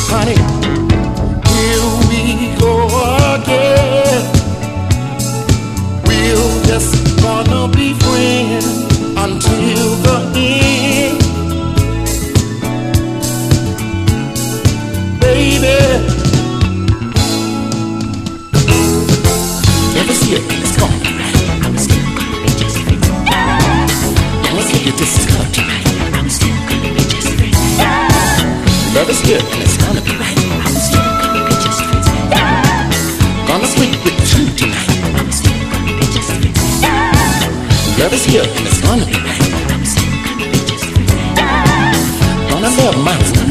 Honey, here we go again. We're just gonna be friends until the end. Baby, never see it, it's gonna be right. I'm still gonna be just friends. Let's look at this color tonight. I'm still gonna be just friends. Love is good and it's gonna be right. I'm still gonna be just friends. Gonna sleep with you tonight. I'm still gonna be just friends. Love is good and it's gonna be right. I'm still gonna be just friends. Gonna love my